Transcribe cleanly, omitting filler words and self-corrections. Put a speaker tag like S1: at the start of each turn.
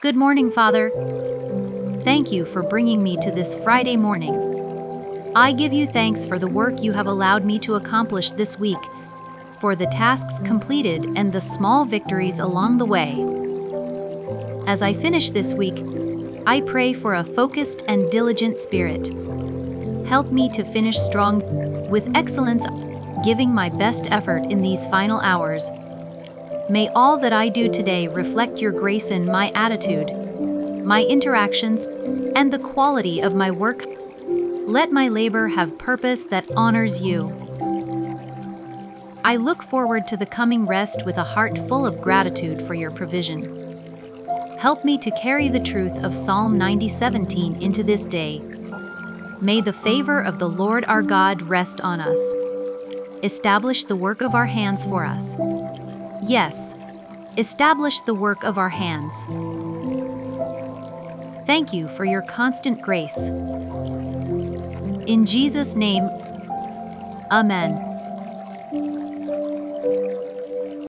S1: Good morning, Father. Thank you for bringing me to this Friday morning. I give you thanks for the work you have allowed me to accomplish this week, for the tasks completed and the small victories along the way. As I finish this week, I pray for a focused and diligent spirit. Help me to finish strong, with excellence, giving my best effort in these final hours. May all that I do today reflect your grace in my attitude, my interactions, and the quality of my work. Let my labor have purpose that honors you. I look forward to the coming rest with a heart full of gratitude for your provision. Help me to carry the truth of Psalm 90:17 into this day. May the favor of the Lord our God rest on us. Establish the work of our hands for us. Yes, establish the work of our hands. Thank you for your constant grace. In Jesus' name, Amen.